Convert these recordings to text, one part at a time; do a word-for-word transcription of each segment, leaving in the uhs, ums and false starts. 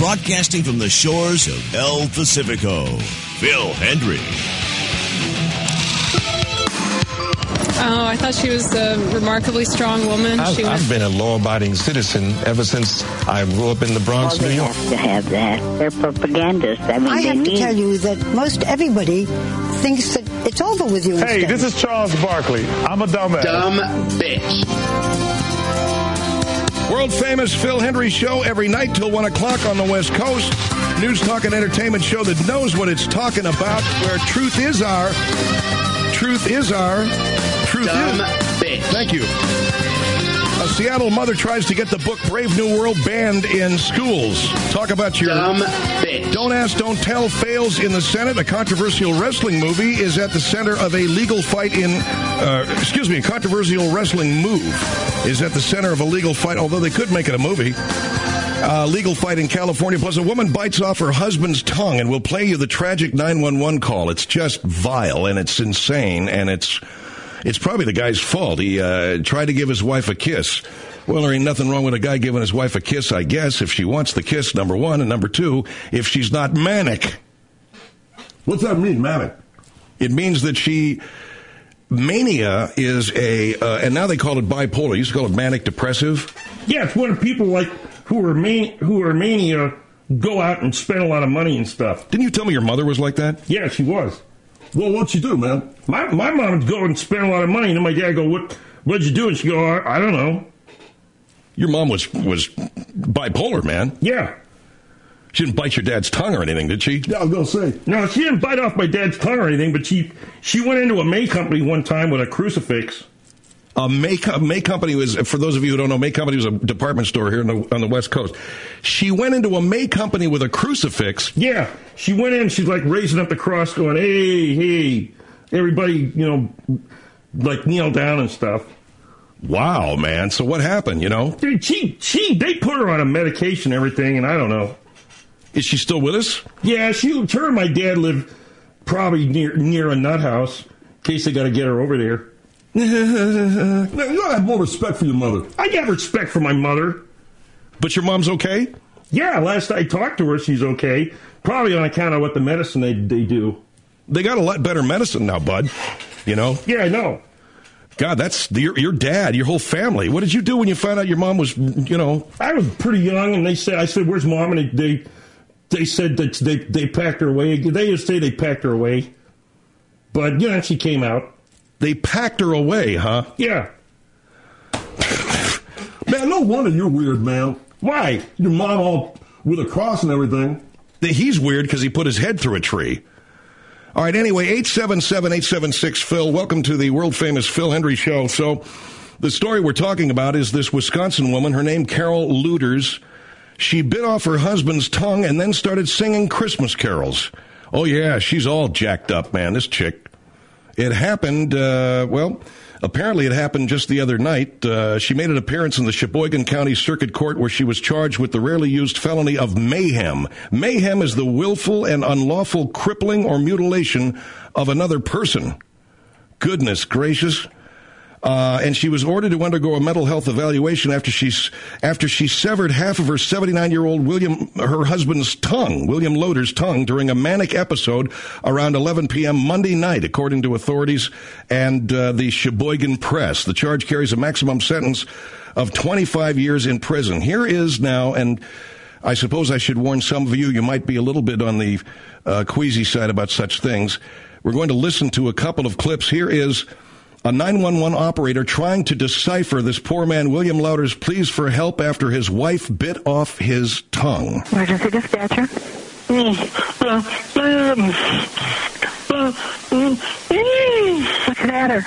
broadcasting from the shores of El Pacifico, Phil Hendrie. Oh, I thought she was a remarkably strong woman. I've, she was... I've been a law-abiding citizen ever since I grew up in the Bronx, well, New York. They have to have that. They're propagandists. I mean, I they have need... to tell you that most everybody thinks that it's over with you. Hey, instead. this is Charles Barkley. I'm a dumbass. Dumb bitch. World famous Phil Hendrie show every night till one o'clock on the West Coast. News, talk, and entertainment show that knows what it's talking about, where truth is our... Truth is our... Truth Dumb is... bitch. Thank you. A Seattle mother tries to get the book Brave New World banned in schools. Talk about your... Dumb bitch. Don't Ask, Don't Tell fails in the Senate. A controversial wrestling movie is at the center of a legal fight in... Uh, excuse me, a controversial wrestling move is at the center of a legal fight, although they could make it a movie. Uh, legal fight in California. Plus, a woman bites off her husband's tongue, and we'll play you the tragic nine one one call. It's just vile, and it's insane, and it's... It's probably the guy's fault. He uh, tried to give his wife a kiss. Well, there ain't nothing wrong with a guy giving his wife a kiss, I guess, if she wants the kiss, number one. And number two, if she's not manic. What's that mean, manic? It means that she... Mania is a... Uh, and now they call it bipolar. They used to call it manic depressive. Yeah, it's when people like who are man, who are mania go out and spend a lot of money and stuff. Didn't you tell me your mother was like that? Yeah, she was. Well, what'd she do, man? My my mom would go and spend a lot of money, and then my dad go, "What? What'd you do?" And she go, "I, I don't know." Your mom was was bipolar, man. Yeah. She didn't bite your dad's tongue or anything, did she? Yeah, I was gonna say. No, she didn't bite off my dad's tongue or anything, but she she went into a May company one time with a crucifix. A May, May Company was, for those of you who don't know, May Company was a department store here on the, on the West Coast. She went into a May Company with a crucifix. Yeah, she went in, she's like raising up the cross going, hey, hey, everybody, you know, like kneel down and stuff. Wow, man. So what happened, you know? Dude, she, she, they put her on a medication and everything, and I don't know. Is she still with us? Yeah, she, her and my dad live probably near, near a nut house, in case they got to get her over there. Man, you gotta have more respect for your mother. I got respect for my mother. But your mom's okay? Yeah, last I talked to her, she's okay. Probably on account of what the medicine they, they do. They got a lot better medicine now, bud. You know? Yeah, I know. God, that's the, your, your dad, your whole family. What did you do when you found out your mom was, you know? I was pretty young, and they said, I said, where's mom? And they, they, they said that they, they packed her away. They just say they packed her away. But, you know, she came out. They packed her away, huh? Yeah. Man, no wonder you're weird, man. Why? Your mom all with a cross and everything. He's weird because he put his head through a tree. All right, anyway, eight seven seven, eight seven six, Phil. Welcome to the world-famous Phil Hendrie Show. So the story we're talking about is this Wisconsin woman, her name Carol Luders. She bit off her husband's tongue and then started singing Christmas carols. Oh, yeah, she's all jacked up, man, this chick. It happened, uh, well, apparently it happened just the other night. Uh, she made an appearance in the Sheboygan County Circuit Court where she was charged with the rarely used felony of mayhem. Mayhem is the willful and unlawful crippling or mutilation of another person. Goodness gracious. Uh, and she was ordered to undergo a mental health evaluation after she, after she severed half of her seventy-nine-year-old William, her husband's tongue, William Loder's tongue, during a manic episode around eleven p.m. Monday night, according to authorities and uh, the Sheboygan Press. The charge carries a maximum sentence of twenty-five years in prison. Here is now, and I suppose I should warn some of you, you might be a little bit on the uh, queasy side about such things. We're going to listen to a couple of clips. Here is a nine one one operator trying to decipher this poor man, William Loder's pleas for help after his wife bit off his tongue. Emergency dispatcher. What's the matter?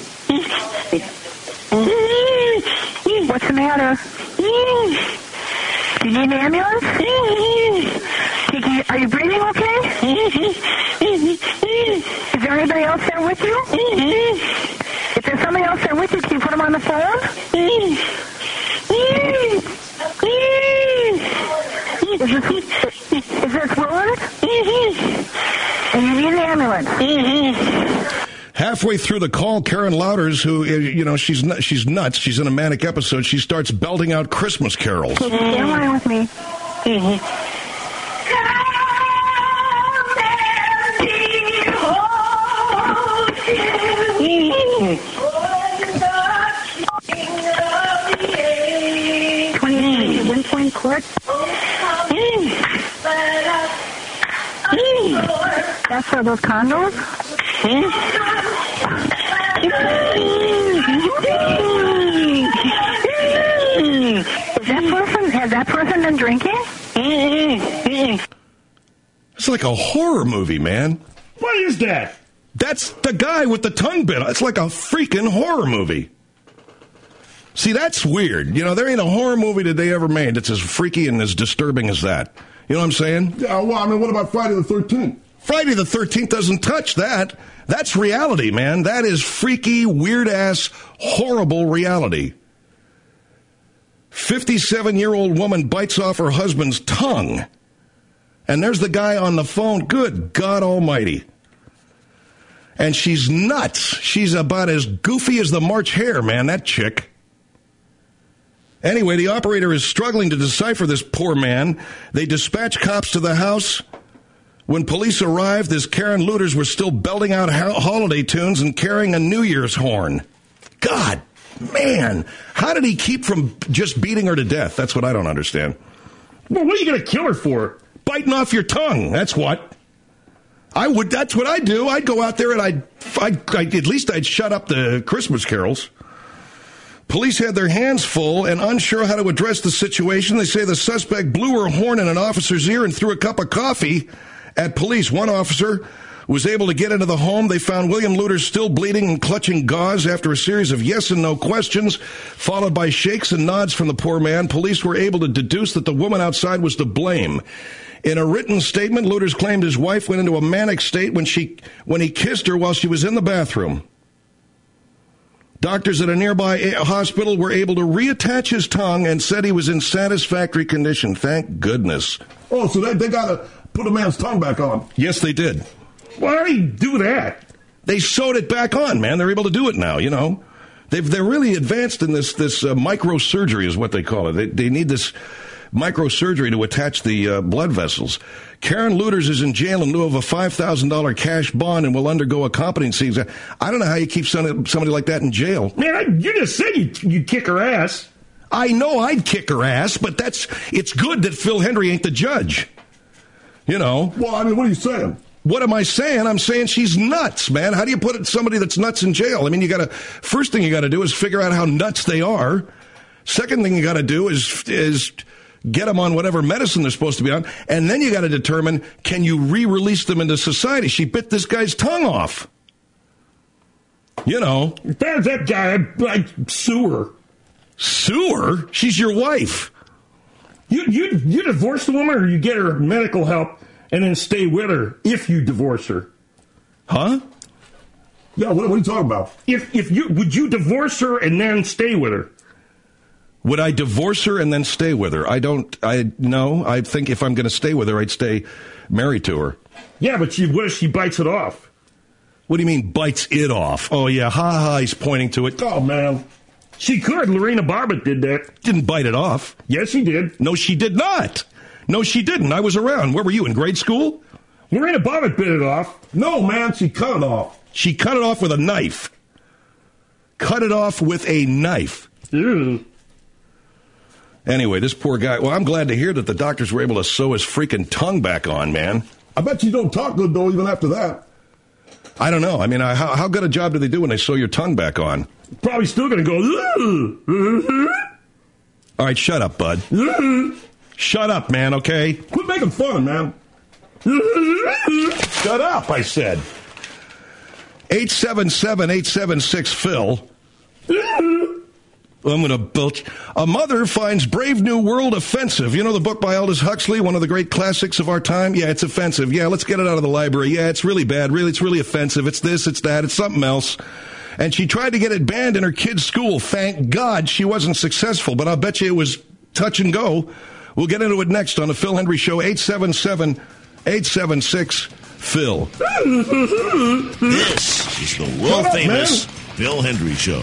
What's the matter? Do you need an ambulance? Are you breathing okay? Is there anybody else there with you? If there's somebody else there with you, can you put them on the phone? Is this, is this Willard? And you need an ambulance. Halfway through the call, Karen Louders, who, you know, she's n- she's nuts. She's in a manic episode. She starts belting out Christmas carols. Stay on line with me. ask for those condos? Hmm? Is that person, has that person been drinking? It's like a horror movie, man. What is that? That's the guy with the tongue bit. It's like a freaking horror movie. See, that's weird. You know, there ain't a horror movie that they ever made that's as freaky and as disturbing as that. You know what I'm saying? Yeah, well, I mean, what about Friday the thirteenth? Friday the thirteenth doesn't touch that. That's reality, man. That is freaky, weird-ass, horrible reality. fifty-seven-year-old woman bites off her husband's tongue. And there's the guy on the phone. Good God almighty. And she's nuts. She's about as goofy as the March Hare, man, that chick. Anyway, the operator is struggling to decipher this poor man. They dispatch cops to the house. When police arrived, his Karen looters were still belting out ho- holiday tunes and carrying a New Year's horn. God, man, how did he keep from just beating her to death? That's what I don't understand. Well, what are you going to kill her for? Biting off your tongue, that's what. I would. That's what I'd do. I'd go out there and I'd, I'd, I'd at least I'd shut up the Christmas carols. Police had their hands full and unsure how to address the situation. They say the suspect blew her horn in an officer's ear and threw a cup of coffee at police. One officer was able to get into the home. They found William Luter still bleeding and clutching gauze after a series of yes and no questions, followed by shakes and nods from the poor man. Police were able to deduce that the woman outside was to blame. In a written statement, Luters claimed his wife went into a manic state when she when he kissed her while she was in the bathroom. Doctors at a nearby hospital were able to reattach his tongue and said he was in satisfactory condition. Thank goodness. Oh, so they, they got to put a man's tongue back on. Yes, they did. Why do you do that? They sewed it back on, man. They're able to do it now, you know. They've, they're really advanced in this, this uh, microsurgery is what they call it. They, they need this microsurgery to attach the uh, blood vessels. Karen Luters is in jail in lieu of a five thousand dollars cash bond and will undergo a competency exam. I don't know how you keep somebody like that in jail. Man, I, you just said you, you'd kick her ass. I know I'd kick her ass, but that's it's good that Phil Hendry ain't the judge. You know. Well, I mean, what are you saying? What am I saying? I'm saying she's nuts, man. How do you put somebody that's nuts in jail? I mean, you got to first thing you got to do is figure out how nuts they are. Second thing you got to do is is get them on whatever medicine they're supposed to be on, and then you got to determine, can you re-release them into society? She bit this guy's tongue off. You know. If there's that guy, I'd, I'd sue her. Sue her? She's your wife. You, you, you divorce the woman, or you get her medical help and then stay with her if you divorce her? Huh? Yeah, what, what are you talking about? If if you would you divorce her and then stay with her? Would I divorce her and then stay with her? I don't, I, no, I think if I'm going to stay with her, I'd stay married to her. Yeah, but she, what if she bites it off? What do you mean, bites it off? Oh, yeah, ha-ha, he's pointing to it. Oh, man. She could. Lorena Bobbitt did that. Didn't bite it off. Yes, she did. No, she did not. No, she didn't. I was around. Where were you, in grade school? Lorena Bobbitt bit it off. No, man, she cut it off. She cut it off with a knife. Cut it off with a knife. Ew. Anyway, this poor guy, well, I'm glad to hear that the doctors were able to sew his freaking tongue back on, man. I bet you don't talk good, though, even after that. I don't know. I mean, I, how, how good a job do they do when they sew your tongue back on? Probably still going to go, all right, shut up, bud. Shut up, man, okay? Quit making fun, man. Shut up, I said. eight seven seven, eight seven six, Phil. I'm going to belch. A mother finds Brave New World offensive. You know the book by Aldous Huxley, one of the great classics of our time? Yeah, it's offensive. Yeah, let's get it out of the library. Yeah, it's really bad. Really, it's really offensive. It's this, it's that, it's something else. And she tried to get it banned in her kid's school. Thank God she wasn't successful, but I'll bet you it was touch and go. We'll get into it next on the Phil Hendry Show, eight seven seven, eight seven six, Phil. This is the world-famous Phil Hendry Show.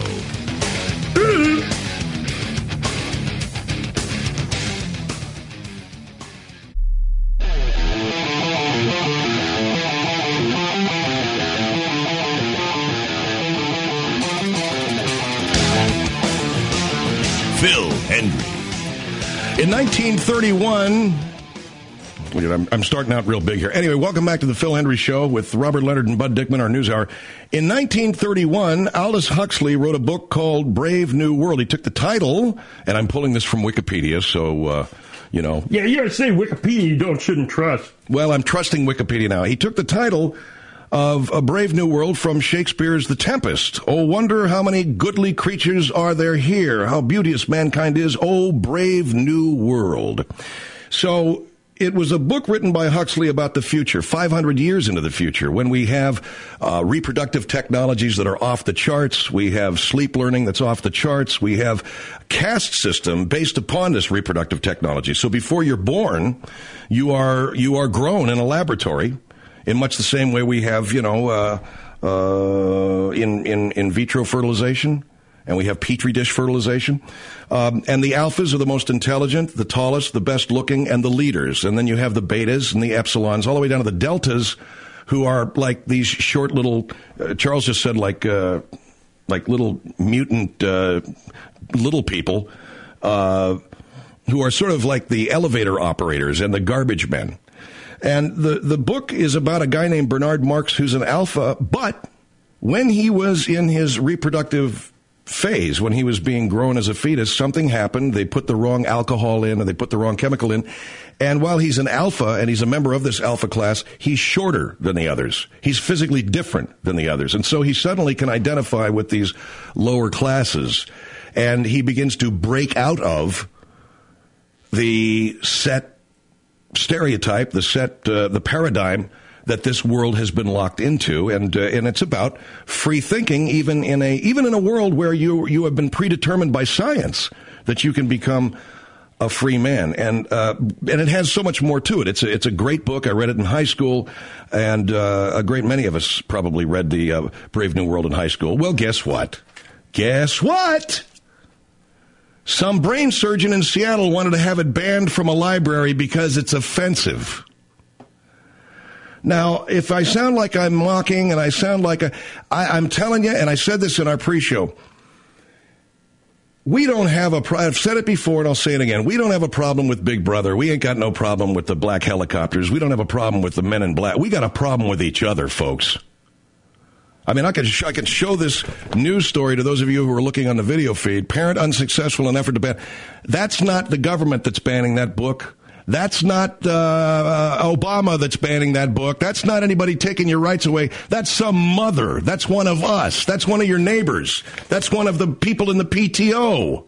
Phil Hendry. In nineteen thirty-one, I'm, I'm starting out real big here. Anyway, welcome back to the Phil Hendry Show with Robert Leonard and Bud Dickman, our news hour. In nineteen thirty-one, Aldous Huxley wrote a book called Brave New World. He took the title, and I'm pulling this from Wikipedia, so, uh, you know. Yeah, you gotta say Wikipedia you don't shouldn't trust. Well, I'm trusting Wikipedia now. He took the title of A Brave New World from Shakespeare's The Tempest. Oh, wonder how many goodly creatures are there here, how beauteous mankind is, oh, brave new world. So it was a book written by Huxley about the future, five hundred years into the future, when we have uh, reproductive technologies that are off the charts, we have sleep learning that's off the charts, we have a caste system based upon this reproductive technology. So before you're born, you are you are grown in a laboratory, in much the same way we have, you know, uh, uh, in, in, in vitro fertilization, and we have petri dish fertilization. Um, and the alphas are the most intelligent, the tallest, the best looking, and the leaders. And then you have the betas and the epsilons, all the way down to the deltas, who are like these short little, uh, Charles just said like, uh, like little mutant, uh, little people, uh, who are sort of like the elevator operators and the garbage men. And the, the book is about a guy named Bernard Marx who's an alpha, but when he was in his reproductive phase, when he was being grown as a fetus, something happened. They put the wrong alcohol in, or they put the wrong chemical in. And while he's an alpha, and he's a member of this alpha class, he's shorter than the others. He's physically different than the others. And so he suddenly can identify with these lower classes. And he begins to break out of the set stereotype, the set, uh, the paradigm that this world has been locked into, and uh, and it's about free thinking, even in a even in a world where you you have been predetermined by science that you can become a free man, and uh, and it has so much more to it. It's a, it's a great book. I read it in high school, and uh, a great many of us probably read the uh, Brave New World in high school. Well, guess what? Guess what? Some brain surgeon in Seattle wanted to have it banned from a library because it's offensive. Now, if I sound like I'm mocking and I sound like a, I, I'm telling you, and I said this in our pre-show, we don't have a, I've said it before and I'll say it again, we don't have a problem with Big Brother. We ain't got no problem with the black helicopters. We don't have a problem with the men in black. We got a problem with each other, folks. I mean, I could, sh- I could show this news story to those of you who are looking on the video feed. Parent unsuccessful in effort to ban. That's not the government that's banning that book. That's not uh, Obama that's banning that book. That's not anybody taking your rights away. That's some mother. That's one of us. That's one of your neighbors. That's one of the people in the P T O.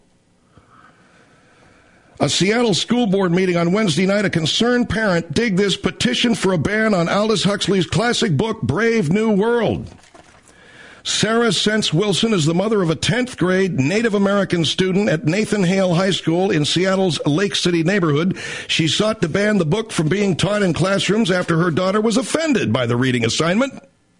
A Seattle school board meeting on Wednesday night, a concerned parent dig this petition for a ban on Aldous Huxley's classic book, Brave New World. Sarah Sense Wilson is the mother of a tenth grade Native American student at Nathan Hale High School in Seattle's Lake City neighborhood. She sought to ban the book from being taught in classrooms after her daughter was offended by the reading assignment.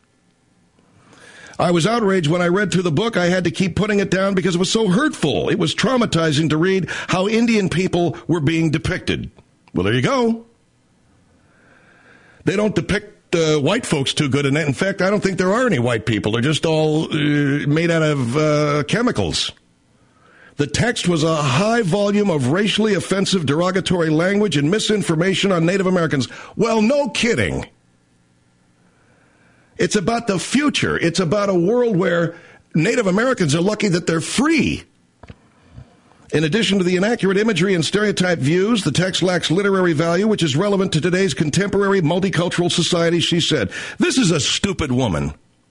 I was outraged when I read through the book. I had to keep putting it down because it was so hurtful. It was traumatizing to read how Indian people were being depicted. Well, there you go. They don't depict Uh, white folks too good in it. In fact, I don't think there are any white people. They're just all uh, made out of uh, chemicals. The text was a high volume of racially offensive, derogatory language and misinformation on Native Americans. Well, no kidding. It's about the future. It's about a world where Native Americans are lucky that they're free. In addition to the inaccurate imagery and stereotype views, the text lacks literary value, which is relevant to today's contemporary multicultural society, she said. This is a stupid woman.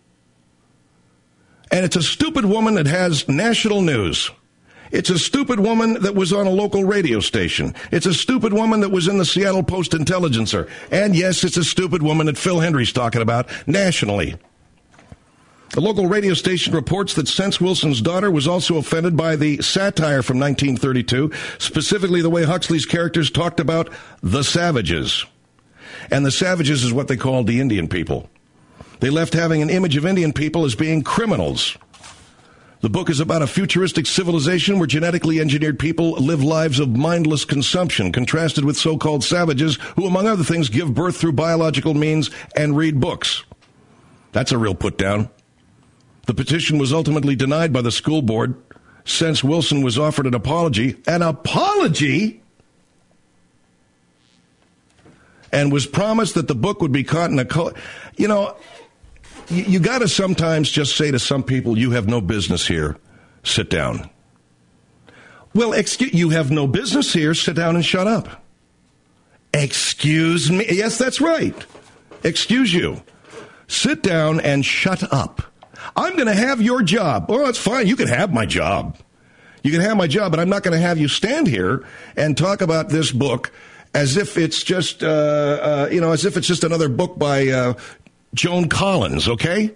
And it's a stupid woman that has national news. It's a stupid woman that was on a local radio station. It's a stupid woman that was in the Seattle Post-Intelligencer. And yes, it's a stupid woman that Phil Hendry's talking about nationally. The local radio station reports that Sense Wilson's daughter was also offended by the satire from nineteen thirty-two, specifically the way Huxley's characters talked about the savages. And the savages is what they called the Indian people. They left having an image of Indian people as being criminals. The book is about a futuristic civilization where genetically engineered people live lives of mindless consumption, contrasted with so-called savages who, among other things, give birth through biological means and read books. That's a real put-down. The petition was ultimately denied by the school board. Sense Wilson was offered an apology. An apology? and was promised that the book would be caught in a... Co- you know, you, you got to sometimes just say to some people, you have no business here. Sit down. Well, excuse, you have no business here. Sit down and shut up. Excuse me. Yes, that's right. Excuse you. Sit down and shut up. I'm going to have your job. Well, that's fine. You can have my job. You can have my job, but I'm not going to have you stand here and talk about this book as if it's just, uh, uh, you know, as if it's just another book by uh, Joan Collins, okay?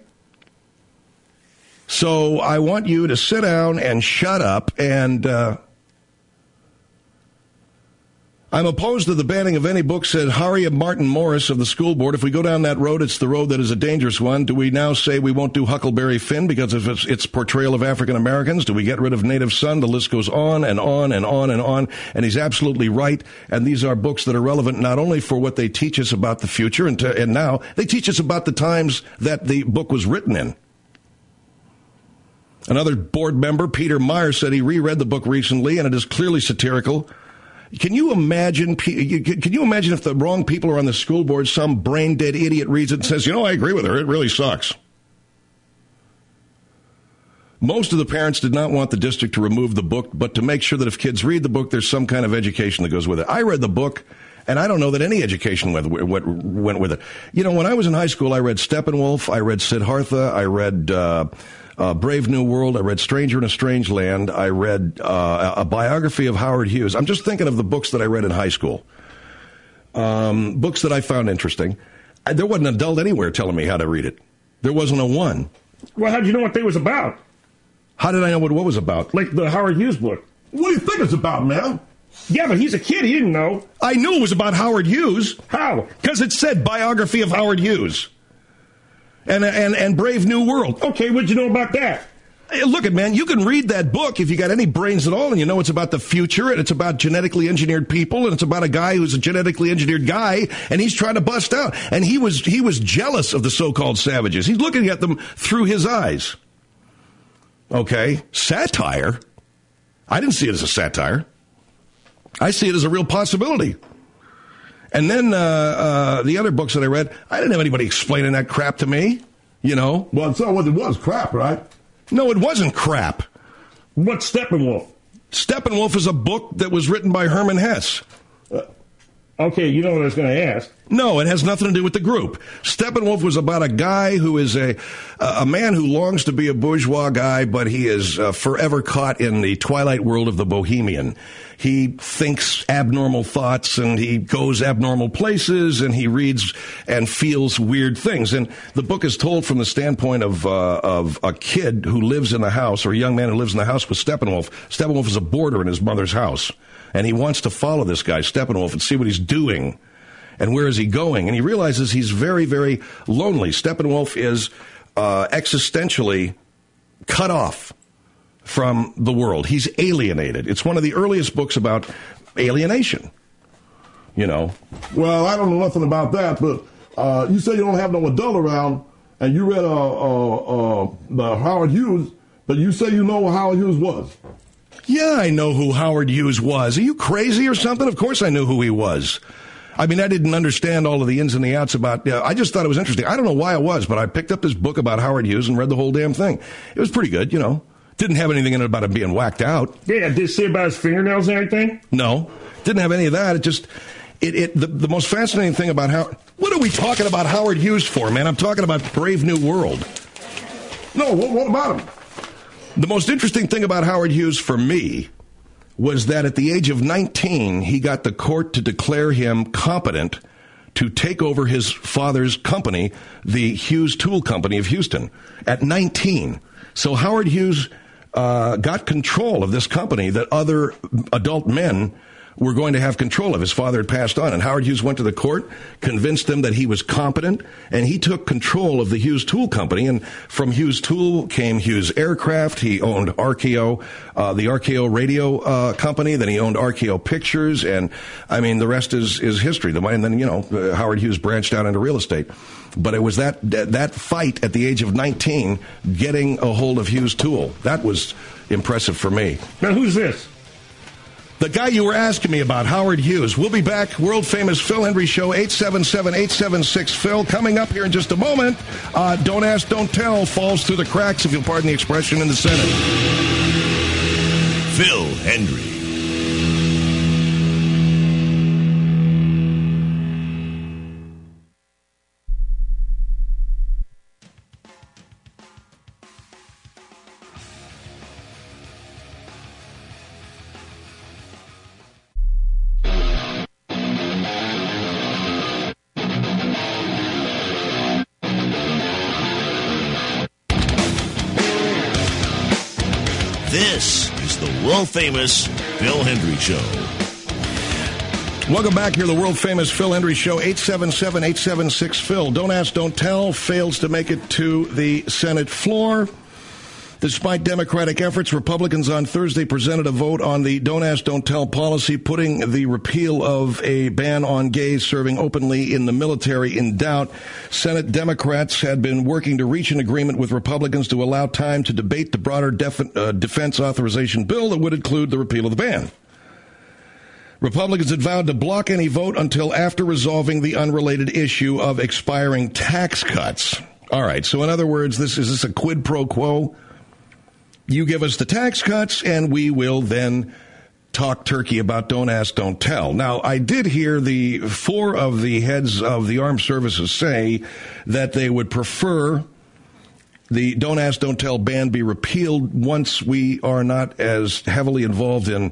So I want you to sit down and shut up, and uh, I'm opposed to the banning of any book, said Harriet Martin Morris of the school board. If we go down that road, it's the road that is a dangerous one. Do we now say we won't do Huckleberry Finn because of its, its portrayal of African Americans? Do we get rid of Native Son? The list goes on and on and on and on. And he's absolutely right. And these are books that are relevant not only for what they teach us about the future and, to, and now, they teach us about the times that the book was written in. Another board member, Peter Meyer, said he reread the book recently and it is clearly satirical. Can you imagine? Can you imagine if the wrong people are on the school board, some brain dead idiot reads it and says, "You know, I agree with her. It really sucks." Most of the parents did not want the district to remove the book, but to make sure that if kids read the book, there's some kind of education that goes with it. I read the book, and I don't know that any education went, went with it. You know, when I was in high school, I read Steppenwolf, I read Siddhartha, I read uh, uh, Brave New World, I read Stranger in a Strange Land, I read uh, a biography of Howard Hughes. I'm just thinking of the books that I read in high school, um, books that I found interesting. There wasn't an adult anywhere telling me how to read it. There wasn't a one. Well, how'd you know what they was about? How did I know what what was about? Like the Howard Hughes book. What do you think it's about, man? Yeah, but he's a kid. He didn't know. I knew it was about Howard Hughes. How? Because it said biography of Howard Hughes. And, and, and Brave New World. Okay, what'd you know about that? Hey, look at man, you can read that book if you got any brains at all, and you know it's about the future, and it's about genetically engineered people, and it's about a guy who's a genetically engineered guy, and he's trying to bust out. And he was he was jealous of the so-called savages. He's looking at them through his eyes. Okay, satire? I didn't see it as a satire. I see it as a real possibility. And then uh, uh, the other books that I read, I didn't have anybody explaining that crap to me, you know. Well, so what it was, crap, right? No, it wasn't crap. What's Steppenwolf? Steppenwolf is a book that was written by Herman Hesse. Uh, okay, you know what I was going to ask. No, it has nothing to do with the group. Steppenwolf was about a guy who is a a man who longs to be a bourgeois guy, but he is uh, forever caught in the twilight world of the bohemian. He thinks abnormal thoughts, and he goes abnormal places, and he reads and feels weird things. And the book is told from the standpoint of uh, of a kid who lives in the house, or a young man who lives in the house with Steppenwolf. Steppenwolf is a boarder in his mother's house, and he wants to follow this guy, Steppenwolf, and see what he's doing. And where is he going? And he realizes he's very, very lonely. Steppenwolf is uh, existentially cut off from the world. He's alienated. It's one of the earliest books about alienation, you know. Well, I don't know nothing about that, but uh, you say you don't have no adult around, and you read uh, uh, uh, the Howard Hughes, but you say you know what Howard Hughes was. Yeah, I know who Howard Hughes was. Are you crazy or something? Of course I knew who he was. I mean, I didn't understand all of the ins and the outs about, uh, I just thought it was interesting. I don't know why it was, but I picked up this book about Howard Hughes and read the whole damn thing. It was pretty good, you know. Didn't have anything in it about him being whacked out. Yeah, did it say about his fingernails and everything? No, didn't have any of that. It just, it, it the, the most fascinating thing about how, what are we talking about Howard Hughes for, man? I'm talking about Brave New World. No, what, what about him? The most interesting thing about Howard Hughes for me was that at the age of nineteen, he got the court to declare him competent to take over his father's company, the Hughes Tool Company of Houston, at nineteen. So Howard Hughes uh, got control of this company that other adult men were going to have control of. His father had passed on, and Howard Hughes went to the court, convinced them that he was competent, and he took control of the Hughes Tool Company. And from Hughes Tool came Hughes Aircraft. He owned R K O, uh, the R K O radio uh, company. Then he owned R K O Pictures, and I mean the rest is is history. The and then you know uh, Howard Hughes branched out into real estate. But it was that that fight at the age of nineteen, getting a hold of Hughes Tool. That was impressive for me. Now who's this? The guy you were asking me about, Howard Hughes. We'll be back. World famous Phil Hendry Show, eight seven seven, eight seven six, Phil. Coming up here in just a moment. Uh, Don't Ask, Don't Tell falls through the cracks, if you'll pardon the expression, in the Senate. Phil Hendry. This is the world-famous Phil Hendry Show. Welcome back here, the world-famous Phil Hendry Show, eight seven seven, eight seven six, Phil. Don't Ask, Don't Tell fails to make it to the Senate floor. Despite Democratic efforts, Republicans on Thursday presented a vote on the Don't Ask, Don't Tell policy, putting the repeal of a ban on gays serving openly in the military in doubt. Senate Democrats had been working to reach an agreement with Republicans to allow time to debate the broader def- uh, defense authorization bill that would include the repeal of the ban. Republicans had vowed to block any vote until after resolving the unrelated issue of expiring tax cuts. All right, so in other words, this is this a quid pro quo? You give us the tax cuts, and we will then talk turkey about Don't Ask, Don't Tell. Now, I did hear the four of the heads of the armed services say that they would prefer the Don't Ask, Don't Tell ban be repealed once we are not as heavily involved in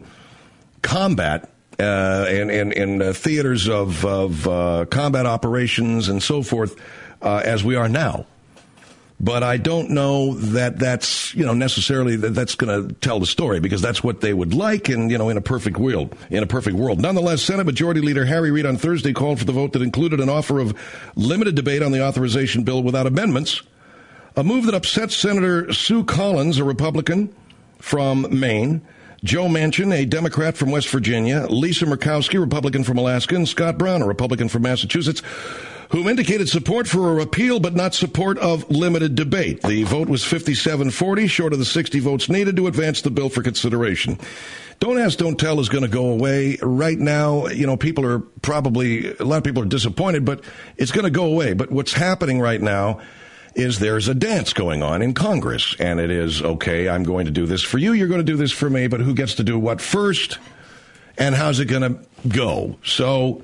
combat uh, and, and, and uh, theaters of, of uh, combat operations and so forth uh, as we are now. But I don't know that that's, you know, necessarily that that's going to tell the story, because that's what they would like, and, you know, in a perfect world, in a perfect world. Nonetheless, Senate Majority Leader Harry Reid on Thursday called for the vote that included an offer of limited debate on the authorization bill without amendments, a move that upset Senator Sue Collins, a Republican from Maine, Joe Manchin, a Democrat from West Virginia, Lisa Murkowski, Republican from Alaska, and Scott Brown, a Republican from Massachusetts, whom indicated support for a repeal but not support of limited debate. The vote was fifty-seven forty, short of the sixty votes needed to advance the bill for consideration. Don't Ask, Don't Tell is going to go away. Right now, you know, people are probably, a lot of people are disappointed, but it's going to go away. But what's happening right now is there's a dance going on in Congress, and it is, okay, I'm going to do this for you, you're going to do this for me, but who gets to do what first, and how's it going to go? So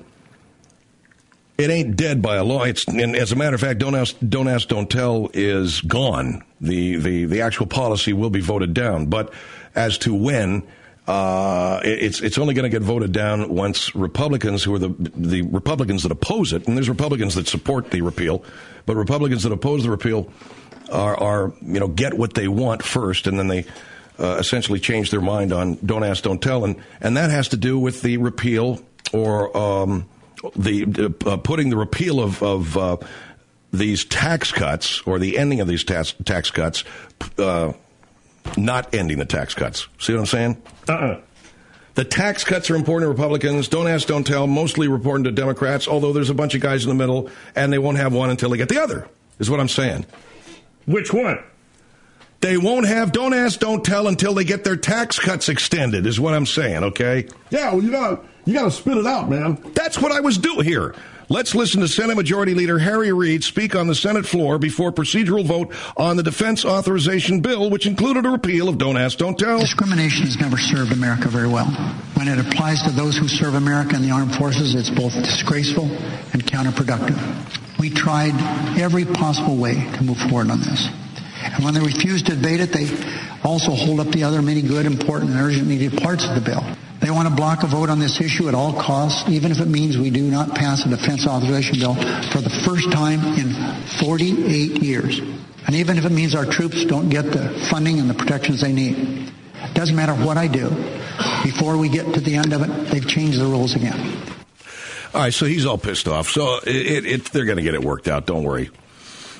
it ain't dead by a law. It's, and as a matter of fact, Don't Ask, Don't Ask, Don't Tell is gone. The, the, the actual policy will be voted down. But as to when, uh, it's, it's only going to get voted down once Republicans, who are the, the Republicans that oppose it, and there's Republicans that support the repeal, but Republicans that oppose the repeal are, are, you know, get what they want first, and then they, uh, essentially change their mind on Don't Ask, Don't Tell. And, and that has to do with the repeal or, um, the uh, putting the repeal of, of uh, these tax cuts, or the ending of these tax tax cuts, uh, not ending the tax cuts. See what I'm saying? Uh-uh. The tax cuts are important to Republicans. Don't Ask, Don't Tell, mostly important to Democrats, although there's a bunch of guys in the middle, and they won't have one until they get the other, is what I'm saying. Which one? They won't have Don't Ask, Don't Tell until they get their tax cuts extended, is what I'm saying, okay? Yeah, well, you gotta, you gotta spit it out, man. That's what I was doing here. Let's listen to Senate Majority Leader Harry Reid speak on the Senate floor before procedural vote on the defense authorization bill, which included a repeal of Don't Ask, Don't Tell. Discrimination has never served America very well. When it applies to those who serve America in the armed forces, it's both disgraceful and counterproductive. We tried every possible way to move forward on this. And when they refuse to debate it, they also hold up the other many good, important, and urgent needed parts of the bill. They want to block a vote on this issue at all costs, even if it means we do not pass a defense authorization bill for the first time in forty-eight years. And even if it means our troops don't get the funding and the protections they need. It doesn't matter what I do. Before we get to the end of it, they've changed the rules again. All right, so he's all pissed off. So it, it, they're going to get it worked out. Don't worry.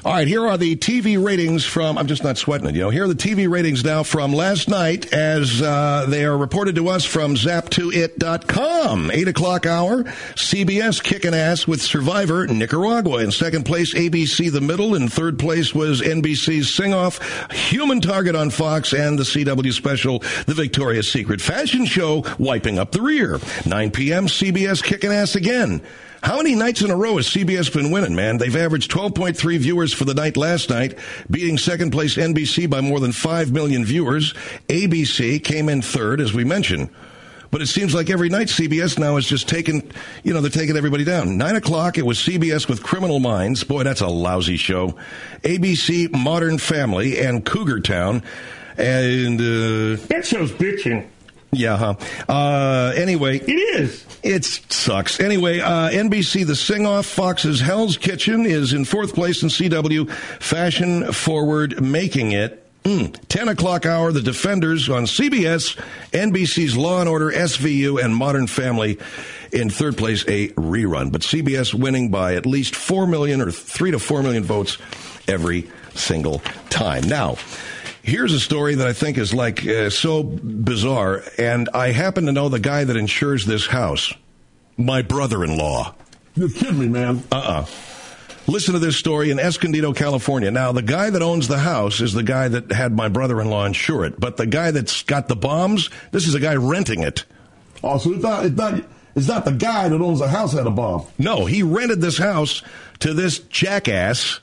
All right, here are the T V ratings from, I'm just not sweating it, you know. Here are the T V ratings now from last night as uh, they are reported to us from zap to it dot com. eight o'clock hour, C B S kicking ass with Survivor Nicaragua. In second place, A B C The Middle. In third place was N B C's Sing Off, Human Target on Fox, and the C W special, The Victoria's Secret Fashion Show, Wiping Up the Rear. nine p.m., C B S kicking ass again. How many nights in a row has C B S been winning, man? They've averaged twelve point three viewers for the night last night, beating second place N B C by more than five million viewers. A B C came in third, as we mentioned. But it seems like every night C B S now is just taking, you know, they're taking everybody down. Nine o'clock, it was C B S with Criminal Minds. Boy, that's a lousy show. A B C, Modern Family, and Cougar Town. And, uh... that show's bitching. Yeah, huh? Uh, anyway. It is. It sucks. Anyway, uh, N B C, The Sing-Off, Fox's Hell's Kitchen is in fourth place, in C W, Fashion Forward, Making It. Mm. ten o'clock hour, The Defenders on C B S, N B C's Law and Order, S V U, and Modern Family in third place, a rerun. But C B S winning by at least four million or three to four million votes every single time. Now, here's a story that I think is like uh, so bizarre, and I happen to know the guy that insures this house. My brother-in-law. You're kidding me, man. Uh-uh. Listen to this story in Escondido, California. Now, the guy that owns the house is the guy that had my brother-in-law insure it, but the guy that's got the bombs, this is a guy renting it. Oh, so it's not, it's not, it's not the guy that owns the house had a bomb. No, he rented this house to this jackass,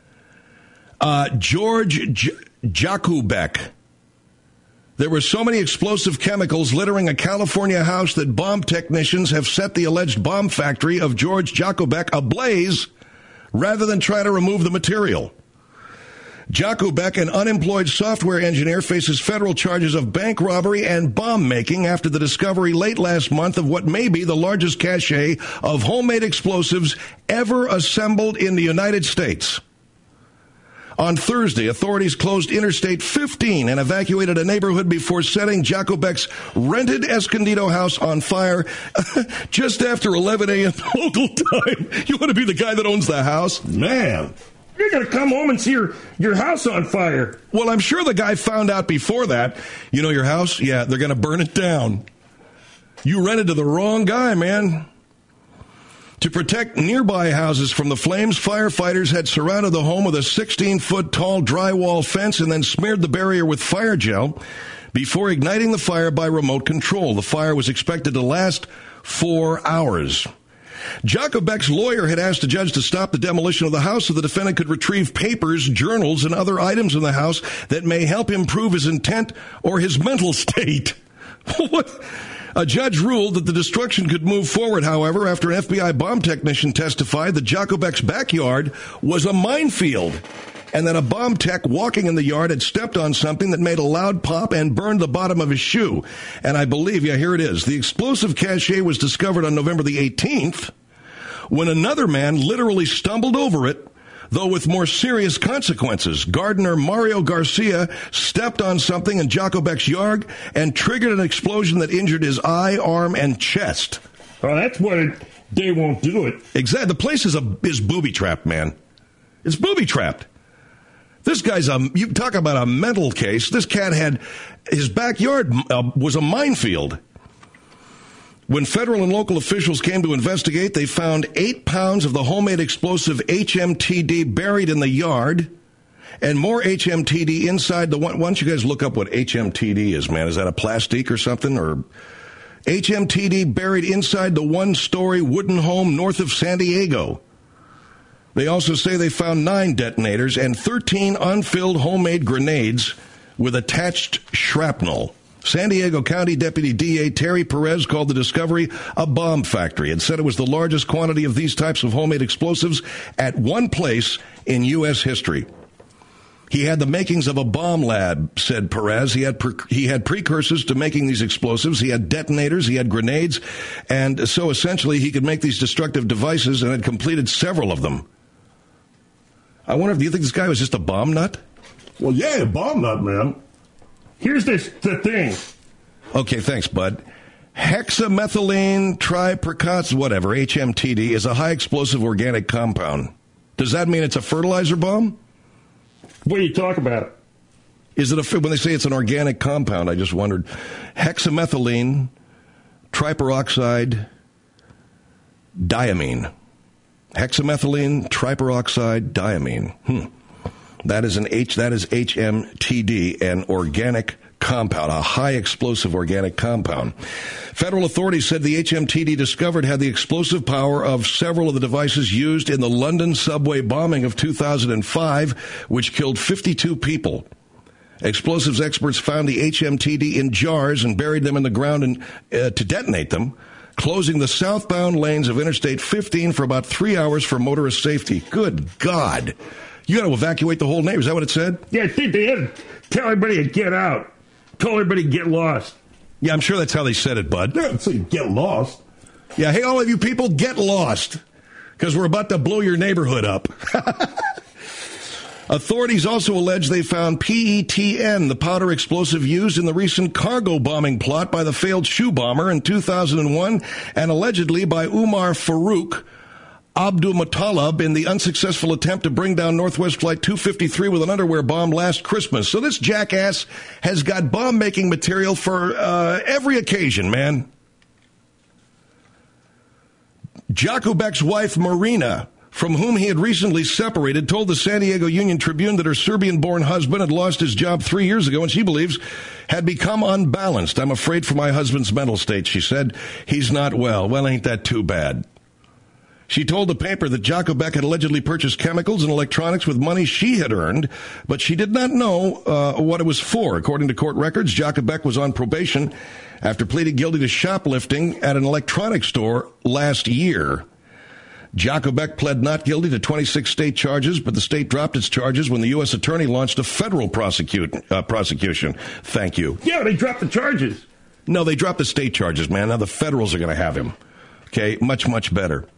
uh, George J- Jakubek. There were so many explosive chemicals littering a California house that bomb technicians have set the alleged bomb factory of George Jakubek ablaze rather than try to remove the material. Jakubek, an unemployed software engineer, faces federal charges of bank robbery and bomb making after the discovery late last month of what may be the largest cache of homemade explosives ever assembled in the United States. On Thursday, authorities closed Interstate fifteen and evacuated a neighborhood before setting Jakubek's rented Escondido house on fire just after eleven a.m. local time. You want to be the guy that owns the house? Man. You're going to come home and see your, your house on fire. Well, I'm sure the guy found out before that. You know your house? Yeah, they're going to burn it down. You rented to the wrong guy, man. To protect nearby houses from the flames, firefighters had surrounded the home with a sixteen-foot tall drywall fence and then smeared the barrier with fire gel before igniting the fire by remote control. The fire was expected to last four hours. Jakubek's lawyer had asked the judge to stop the demolition of the house so the defendant could retrieve papers, journals, and other items in the house that may help improve his intent or his mental state. What? A judge ruled that the destruction could move forward, however, after an F B I bomb technician testified that Jakubek's backyard was a minefield and that a bomb tech walking in the yard had stepped on something that made a loud pop and burned the bottom of his shoe. And I believe, yeah, here it is. The explosive cache was discovered on November the eighteenth when another man literally stumbled over it, though with more serious consequences. Gardener Mario Garcia stepped on something in Jakubek's yard and triggered an explosion that injured his eye, arm, and chest. Oh, that's what it, they won't do it. Exactly. The place is a is booby-trapped, man. It's booby-trapped. This guy's a, you talk about a mental case. This cat had, his backyard uh, was a minefield. When federal and local officials came to investigate, they found eight pounds of the homemade explosive H M T D buried in the yard and more H M T D inside the one. Why don't you guys look up what H M T D is, man? Is that a plastic or something? Or H M T D buried inside the one-story wooden home north of San Diego. They also say they found nine detonators and thirteen unfilled homemade grenades with attached shrapnel. San Diego County Deputy D A Terry Perez called the discovery a bomb factory and said it was the largest quantity of these types of homemade explosives at one place in U S history. He had the makings of a bomb lab, said Perez. He had pre- he had precursors to making these explosives. He had detonators. He had grenades. And so essentially he could make these destructive devices and had completed several of them. I wonder if, do you think this guy was just a bomb nut? Well, yeah, a bomb nut, man. Here's this, the thing. Okay, thanks, bud. Hexamethylene tripercos, whatever, H M T D, is a high explosive organic compound. Does that mean it's a fertilizer bomb? What are you talking about? Is it a, when they say it's an organic compound, I just wondered. Hexamethylene, triperoxide, diamine. Hexamethylene, triperoxide, diamine. Hmm. That is an H. That is H M T D, an organic compound, a high explosive organic compound. Federal authorities said the H M T D discovered had the explosive power of several of the devices used in the London subway bombing of two thousand five, which killed fifty-two people. Explosives experts found the H M T D in jars and buried them in the ground and, uh, to detonate them, closing the southbound lanes of Interstate fifteen for about three hours for motorist safety. Good God. You got to evacuate the whole neighborhood. Is that what it said? Yeah, I think they had to tell everybody to get out. Tell everybody to get lost. Yeah, I'm sure that's how they said it, bud. They didn't say get lost. Yeah, hey, all of you people, get lost, because we're about to blow your neighborhood up. Authorities also allege they found P E T N, the powder explosive used in the recent cargo bombing plot by the failed shoe bomber in two thousand one, and allegedly by Umar Farouk Abdulmutallab in the unsuccessful attempt to bring down Northwest Flight two fifty-three with an underwear bomb last Christmas. So this jackass has got bomb-making material for uh, every occasion, man. Jakubek's wife, Marina, from whom he had recently separated, told the San Diego Union Tribune that her Serbian-born husband had lost his job three years ago and she believes had become unbalanced. I'm afraid for my husband's mental state, she said. He's not well. Well, ain't that too bad? She told the paper that Jakubek had allegedly purchased chemicals and electronics with money she had earned, but she did not know uh, what it was for. According to court records, Jakubek was on probation after pleading guilty to shoplifting at an electronics store last year. Jakubek pled not guilty to twenty-six state charges, but the state dropped its charges when the U S attorney launched a federal prosecute, uh, prosecution. Thank you. Yeah, they dropped the charges. No, they dropped the state charges, man. Now the federals are going to have him. Okay, much, much better.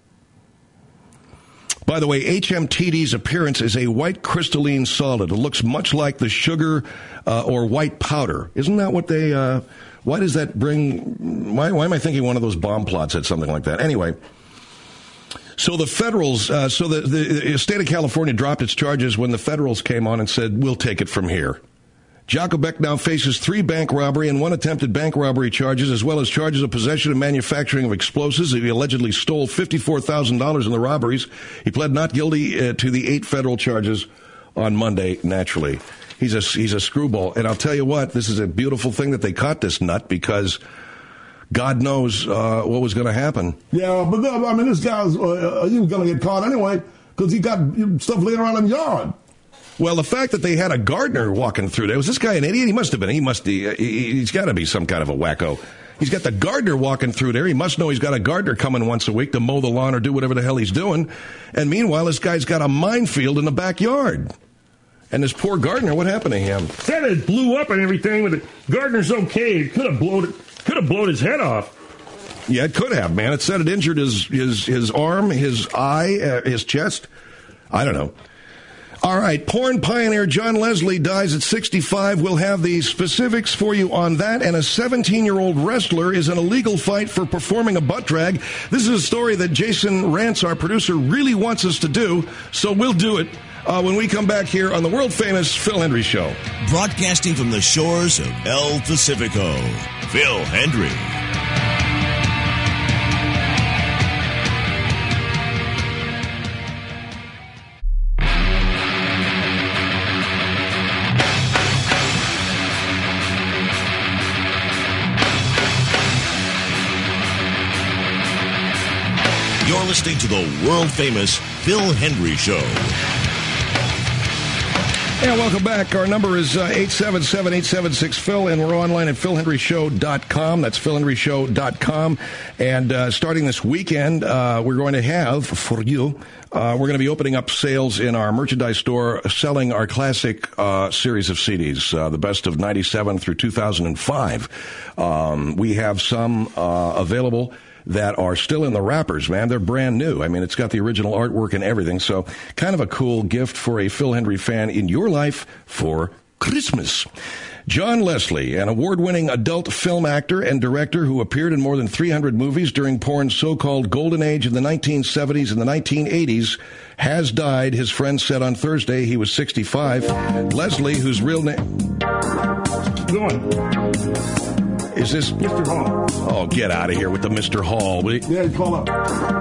By the way, H M T D's appearance is a white crystalline solid. It looks much like the sugar uh, or white powder. Isn't that what they, uh, why does that bring, why, why am I thinking one of those bomb plots said something like that? Anyway, so the federals, uh, so the, the state of California dropped its charges when the federals came on and said, we'll take it from here. Jakubek now faces three bank robbery and one attempted bank robbery charges, as well as charges of possession and manufacturing of explosives. He allegedly stole fifty-four thousand dollars in the robberies. He pled not guilty uh, to the eight federal charges on Monday, naturally. He's a, he's a screwball. And I'll tell you what, this is a beautiful thing that they caught this nut, because God knows uh, what was going to happen. Yeah, but I mean, this guy's uh, he was going to get caught anyway, because he got stuff laying around in the yard. Well, the fact that they had a gardener walking through there, was this guy an idiot? He must have been. He must be, he, he's got to be some kind of a wacko. He's got the gardener walking through there. He must know he's got a gardener coming once a week to mow the lawn or do whatever the hell he's doing. And meanwhile, this guy's got a minefield in the backyard. And this poor gardener, what happened to him? Said it blew up and everything, but the gardener's okay. It could have blown it, could have blown his head off. Yeah, it could have, man. It said it injured his, his, his arm, his eye, uh, his chest. I don't know. All right, porn pioneer John Leslie dies at sixty-five. We'll have the specifics for you on that. And a seventeen-year-old wrestler is in a legal fight for performing a butt drag. This is a story that Jason Rantz, our producer, really wants us to do, so we'll do it uh, when we come back here on the world-famous Phil Hendrie Show. Broadcasting from the shores of El Pacifico, Phil Hendrie. You're listening to the world-famous Phil Hendrie Show. Yeah, welcome back. Our number is uh, eight seven seven, eight seven six, Phil, and we're online at phil hendrie show dot com. That's phil hendrie show dot com. And uh, starting this weekend, uh, we're going to have, for you, uh, we're going to be opening up sales in our merchandise store, selling our classic uh, series of C Ds, uh, the best of ninety-seven through two thousand five. Um, we have some uh, available that are still in the wrappers, man. They're brand new. I mean, it's got the original artwork and everything. So kind of a cool gift for a Phil Hendrie fan in your life for Christmas. John Leslie, an award-winning adult film actor and director who appeared in more than three hundred movies during porn's so-called golden age in the nineteen seventies and the nineteen eighties, has died, his friends said on Thursday. He was sixty-five. Leslie, whose real name... Go on. Is this... Mister Hall. Oh, get out of here with the Mister Hall. Will you? Yeah, call up.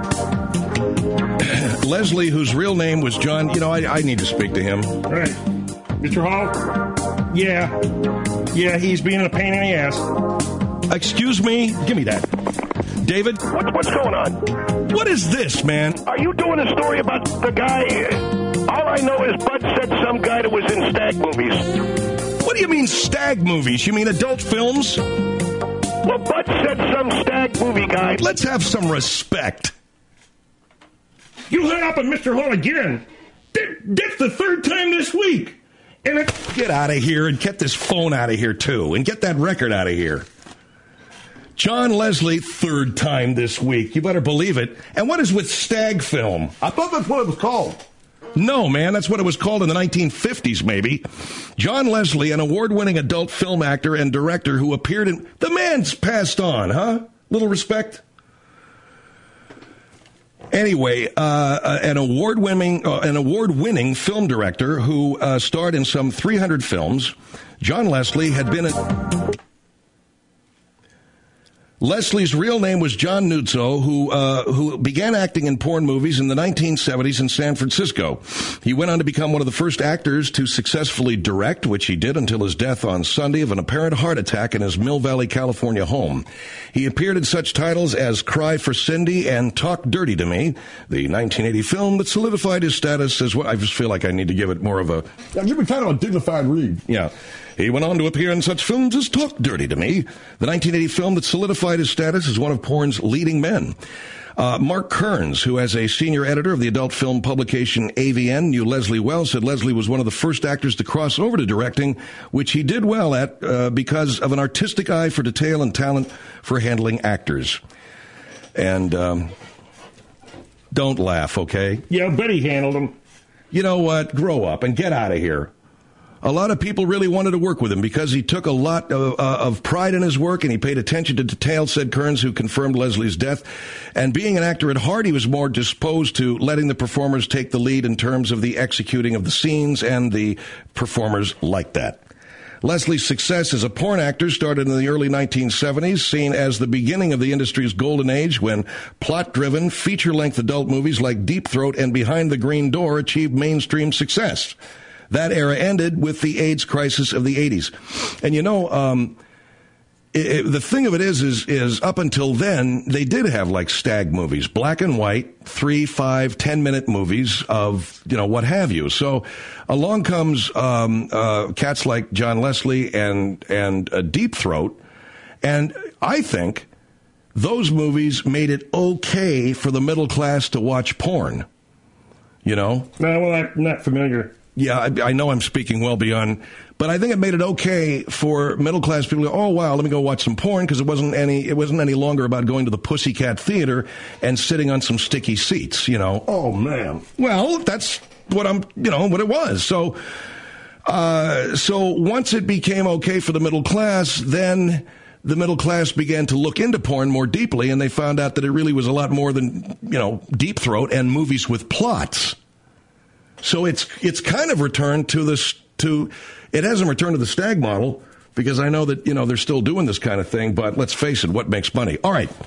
Leslie, whose real name was John... You know, I, I need to speak to him. All right. Mister Hall? Yeah. Yeah, he's being a pain in the ass. Excuse me? Give me that. David? What, what's going on? What is this, man? Are you doing a story about the guy? All I know is Bud said some guy that was in stag movies. What do you mean stag movies? You mean adult films? Well, Bud said some stag movie guy. Let's have some respect. You hung up on Mister Hall again. That's the third time this week. And it- Get out of here and get this phone out of here, too. And get that record out of here. John Leslie, third time this week. You better believe it. And what is with stag film? I thought that's what it was called. No, man, that's what it was called in the nineteen fifties, maybe. John Leslie, an award-winning adult film actor and director who appeared in... The man's passed on, huh? Little respect? Anyway, uh, an award-winning uh, an award-winning film director who uh, starred in some three hundred films. John Leslie had been a... Leslie's real name was John Nuzzo, who uh, who began acting in porn movies in the nineteen seventies in San Francisco. He went on to become one of the first actors to successfully direct, which he did until his death on Sunday of an apparent heart attack in his Mill Valley, California home. He appeared in such titles as Cry for Cindy and Talk Dirty to Me, the nineteen eighty film that solidified his status as well. I just feel like I need to give it more of a... Yeah, give me kind of a dignified read. Yeah. He went on to appear in such films as Talk Dirty to Me, the nineteen eighty film that solidified his status as one of porn's leading men. Uh, Mark Kearns, who as a senior editor of the adult film publication A V N, knew Leslie well, said Leslie was one of the first actors to cross over to directing, which he did well at uh, because of an artistic eye for detail and talent for handling actors. And um, don't laugh, okay? Yeah, I bet he handled them. You know what? Grow up and get out of here. A lot of people really wanted to work with him because he took a lot of, uh, of pride in his work and he paid attention to detail, said Kearns, who confirmed Leslie's death. And being an actor at heart, he was more disposed to letting the performers take the lead in terms of the executing of the scenes, and the performers liked that. Leslie's success as a porn actor started in the early nineteen seventies, seen as the beginning of the industry's golden age when plot-driven, feature-length adult movies like Deep Throat and Behind the Green Door achieved mainstream success. That era ended with the AIDS crisis of the eighties. And, you know, um, it, it, the thing of it is, is, is up until then, they did have, like, stag movies, black and white, three, five, ten-minute movies of, you know, what have you. So along comes um, uh, cats like John Leslie and, and uh, Deep Throat, and I think those movies made it okay for the middle class to watch porn, you know? No, well, I'm not familiar. Yeah, I, I know I'm speaking well beyond, but I think it made it okay for middle class people to go, oh wow, let me go watch some porn, because it wasn't any it wasn't any longer about going to the Pussycat Theater and sitting on some sticky seats, you know. Oh man. Well, that's what I'm, you know, what it was. So, uh, so once it became okay for the middle class, then the middle class began to look into porn more deeply, and they found out that it really was a lot more than, you know, Deep Throat and movies with plots. So it's it's kind of returned to this to it hasn't returned to the stag model, because I know that, you know, they're still doing this kind of thing, but let's face it, what makes money? All right.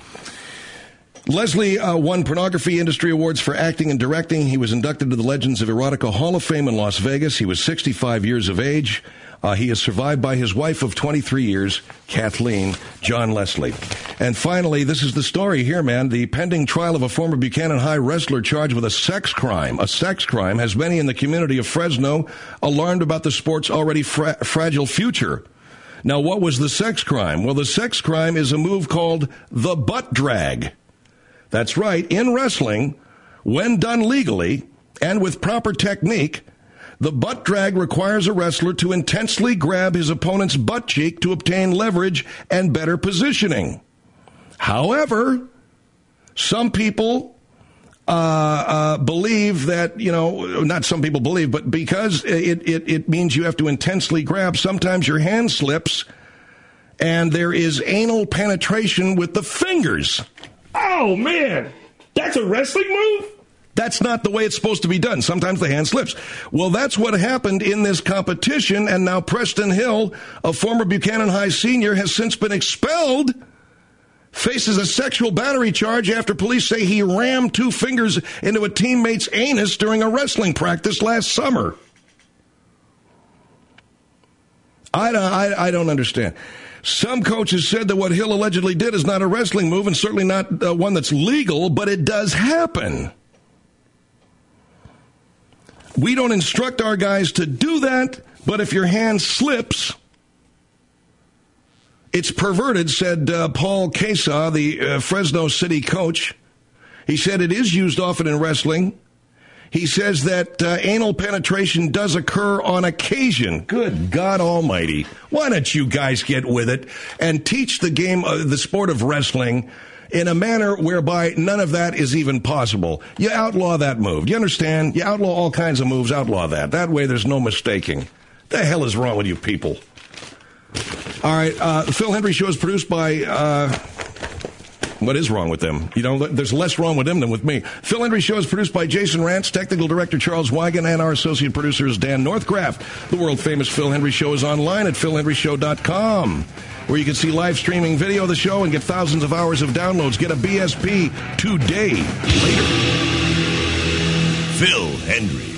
Leslie uh, won Pornography Industry Awards for acting and directing. He was inducted to the Legends of Erotica Hall of Fame in Las Vegas. He was sixty-five years of age. Uh, he is survived by his wife of twenty-three years, Kathleen, John Leslie. And finally, this is the story here, man. The pending trial of a former Buchanan High wrestler charged with a sex crime. A sex crime has many in the community of Fresno alarmed about the sport's already fra- fragile future. Now, what was the sex crime? Well, the sex crime is a move called the butt drag. That's right. In wrestling, when done legally and with proper technique, the butt drag requires a wrestler to intensely grab his opponent's butt cheek to obtain leverage and better positioning. However, some people uh, uh, believe that, you know, not some people believe, but because it, it, it means you have to intensely grab, sometimes your hand slips and there is anal penetration with the fingers. Oh, man. That's a wrestling move? That's not the way it's supposed to be done. Sometimes the hand slips. Well, that's what happened in this competition, and now Preston Hill, a former Buchanan High senior, has since been expelled, faces a sexual battery charge after police say he rammed two fingers into a teammate's anus during a wrestling practice last summer. I don't, I, I don't understand. Some coaches said that what Hill allegedly did is not a wrestling move and certainly not uh, one that's legal, but it does happen. We don't instruct our guys to do that, but if your hand slips, it's perverted, said uh, Paul Quesa, the uh, Fresno City coach. He said it is used often in wrestling. He says that uh, anal penetration does occur on occasion. Good God Almighty. Why don't you guys get with it and teach the game, uh, the sport of wrestling, in a manner whereby none of that is even possible? You outlaw that move. You understand? You outlaw all kinds of moves, outlaw that. That way there's no mistaking. The hell is wrong with you people? All right, uh, the Phil Hendry Show is produced by... Uh, what is wrong with them? You know, there's less wrong with them than with me. Phil Hendry Show is produced by Jason Rantz, technical director Charles Wigan, and our associate producer is Dan Northcraft. The world-famous Phil Hendry Show is online at phil hendry show dot com, where you can see live streaming video of the show and get thousands of hours of downloads. Get a B S P today. Later. Phil Hendry.